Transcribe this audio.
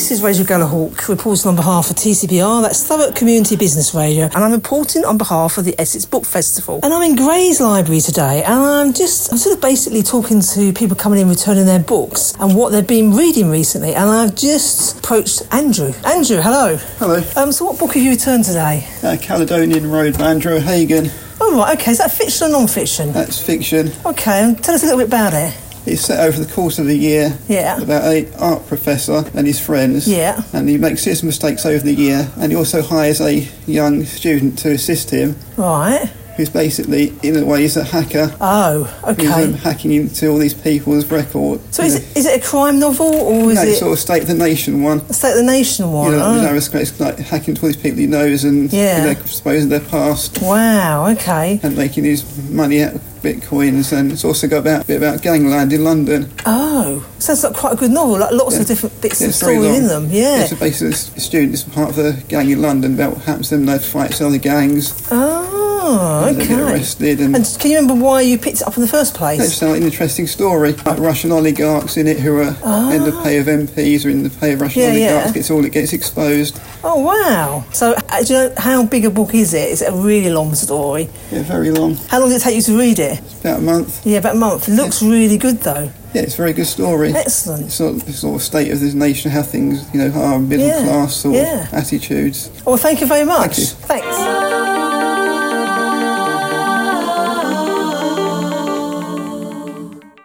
this is Rachel Gallahawk reporting on behalf of TCBR, that's Thurrock Community Business Radio, and I'm reporting on behalf of the Essex Book Festival. And I'm in Gray's Library today, and I'm sort of basically talking to people coming in returning their books and what they've been reading recently, and I've just approached Andrew. Andrew, hello. Hello. So what book have you returned today? Caledonian Road by Andrew O'Hagan. Oh, right, OK, is that fiction or non-fiction? That's fiction. OK, and tell us a little bit about it. It's set over the course of a year about an art professor and his friends. Yeah. And he makes serious mistakes over the year, and he also hires a young student to assist him. Right. Who's basically, in a way, is a hacker. Oh, OK. Who's hacking into all these people's records. So is it a crime novel, or is it... No, it's sort of State of the Nation one. A State of the Nation one? It's like hacking into all these people he knows and exposing their past. Wow, OK. And making his money out of Bitcoins, and it's also got a bit about gangland in London. Oh, sounds like quite a good novel, like lots of different bits of story in them, It's basically a student is part of a gang in London about what happens to them, they fight other gangs. Oh, OK. They get arrested. And can you remember why you picked it up in the first place? It's an interesting story. Like Russian oligarchs in it who are in the pay of MPs or in the pay of Russian oligarchs. It gets exposed. Oh, wow. So, do you know how big a book is it? Is it a really long story? Yeah, very long. How long did it take you to read it? It's about a month. Yeah, about a month. It looks really good, though. Yeah, it's a very good story. Excellent. It's sort of state of this nation, how things, are middle class sort of attitudes. Well, thank you very much. Thank you. Thanks.